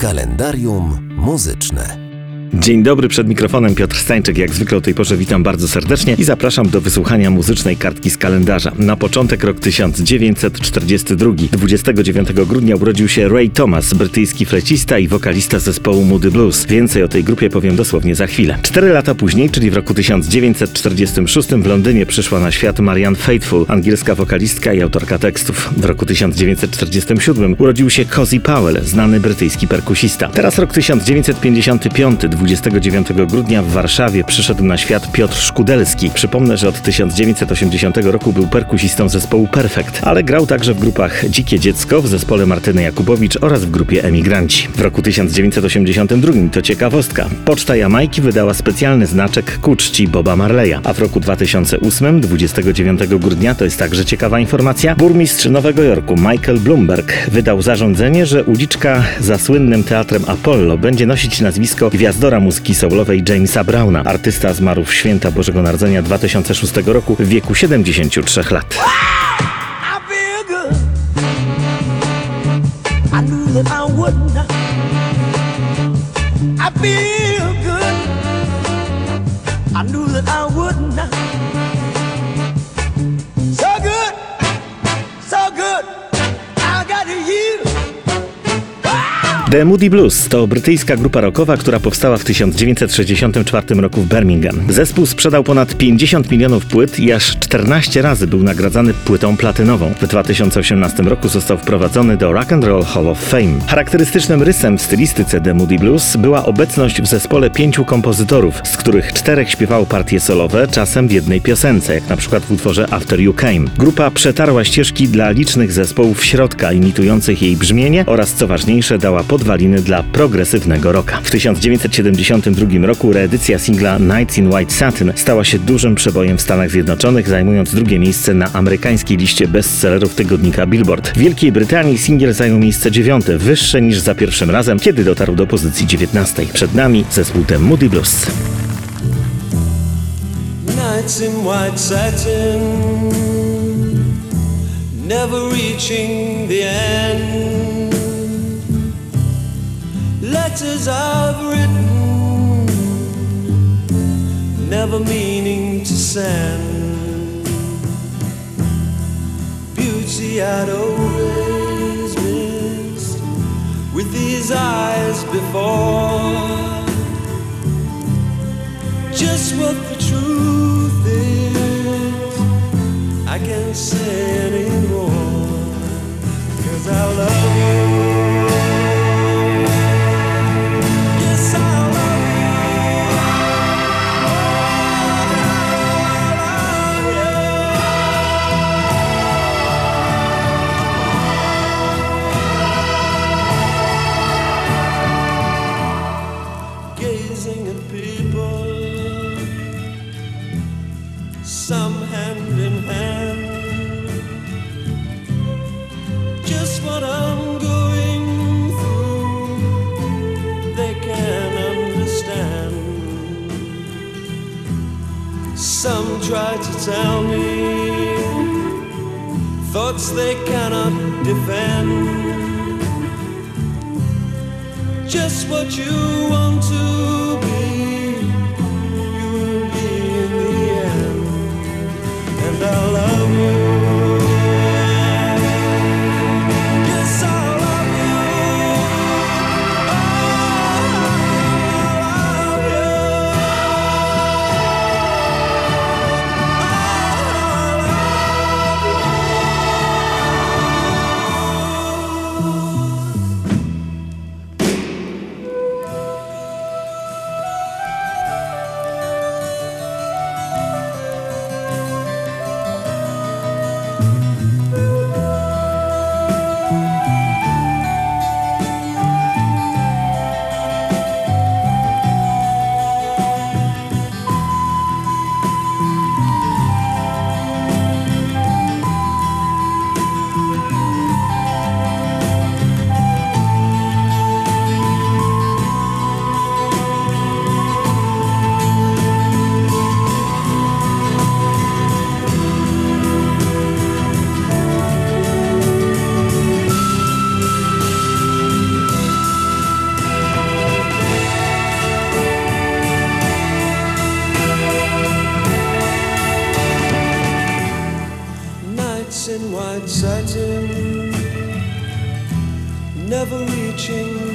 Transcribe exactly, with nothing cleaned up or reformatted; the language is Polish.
Kalendarium muzyczne. Dzień dobry, przed mikrofonem Piotr Stańczyk. Jak zwykle o tej porze witam bardzo serdecznie i zapraszam do wysłuchania muzycznej kartki z kalendarza. Na początek rok tysiąc dziewięćset czterdziesty drugi. dwudziestego dziewiątego grudnia urodził się Ray Thomas, brytyjski flecista i wokalista zespołu Moody Blues. Więcej o tej grupie powiem dosłownie za chwilę. Cztery lata później, czyli w roku tysiąc dziewięćset czterdziestym szóstym w Londynie przyszła na świat Marianne Faithfull, angielska wokalistka i autorka tekstów. W roku tysiąc dziewięćset czterdziestym siódmym urodził się Cozy Powell, znany brytyjski perkusista. Teraz rok tysiąc dziewięćset pięćdziesiąty piąty. dwudziestego dziewiątego grudnia w Warszawie przyszedł na świat Piotr Szkudelski. Przypomnę, że od tysiąc dziewięćset osiemdziesiątego roku był perkusistą zespołu Perfekt, ale grał także w grupach Dzikie Dziecko, w zespole Martyny Jakubowicz oraz w grupie Emigranci. W roku tysiąc dziewięćset osiemdziesiątym drugim, to ciekawostka, Poczta Jamajki wydała specjalny znaczek ku czci Boba Marleya, a w roku dwa tysiące ósmym, dwudziestego dziewiątego grudnia, to jest także ciekawa informacja, burmistrz Nowego Jorku Michael Bloomberg wydał zarządzenie, że uliczka za słynnym teatrem Apollo będzie nosić nazwisko gwiazdora muzyki soulowej Jamesa Browna. Artysta zmarł w święta Bożego Narodzenia dwa tysiące szóstego roku w wieku siedemdziesięciu trzech lat. The Moody Blues to brytyjska grupa rockowa, która powstała w tysiąc dziewięćset sześćdziesiątym czwartym roku w Birmingham. Zespół sprzedał ponad pięćdziesiąt milionów płyt i aż czternaście razy był nagradzany płytą platynową. W dwa tysiące osiemnastym roku został wprowadzony do Rock and Roll Hall of Fame. Charakterystycznym rysem w stylistyce The Moody Blues była obecność w zespole pięciu kompozytorów, z których czterech śpiewało partie solowe, czasem w jednej piosence, jak na przykład w utworze After You Came. Grupa przetarła ścieżki dla licznych zespołów środka, imitujących jej brzmienie oraz, co ważniejsze, dała podwaliny dla progresywnego rocka. W tysiąc dziewięćset siedemdziesiątym drugim roku reedycja singla Nights in White Satin stała się dużym przebojem w Stanach Zjednoczonych, zajmując drugie miejsce na amerykańskiej liście bestsellerów tygodnika Billboard. W Wielkiej Brytanii singiel zajął miejsce dziewiąte, wyższe niż za pierwszym razem, kiedy dotarł do pozycji dziewiętnastej. Przed nami zespół The Moody Blues. Nights in white satin, never reaching the end. Letters I've written, never meaning to send. Beauty I'd always missed with these eyes before. Just what the truth is, I can't say anymore, 'cause I love you. Some hand in hand, just what I'm going through, they can understand. Some try to tell me thoughts they cannot defend. Just what you want to be, you will be in the end. And I love you. Yes, I love you. I love you. never reaching